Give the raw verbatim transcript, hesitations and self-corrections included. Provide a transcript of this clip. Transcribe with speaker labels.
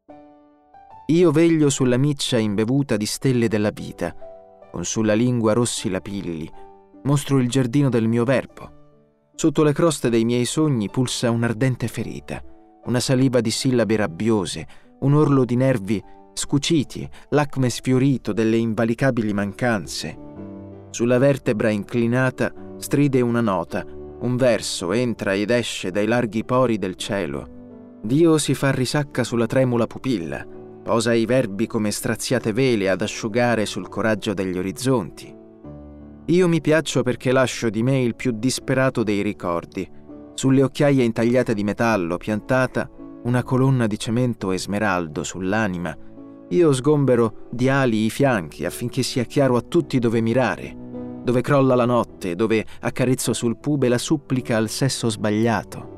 Speaker 1: Io veglio sulla miccia imbevuta di stelle della vita, con sulla lingua rossi lapilli, mostro il giardino del mio verbo. Sotto le croste dei miei sogni pulsa un'ardente ferita, una saliva di sillabe rabbiose, un orlo di nervi scuciti, l'acme sfiorito delle invalicabili mancanze. Sulla vertebra inclinata stride una nota, un verso entra ed esce dai larghi pori del cielo. Dio si fa risacca sulla tremula pupilla, posa i verbi come straziate vele ad asciugare sul coraggio degli orizzonti. Io mi piaccio perché lascio di me il più disperato dei ricordi. Sulle occhiaie intagliate di metallo piantata una colonna di cemento e smeraldo sull'anima. Io sgombero di ali i fianchi affinché sia chiaro a tutti dove mirare, dove crolla la notte, dove accarezzo sul pube la supplica al sesso sbagliato.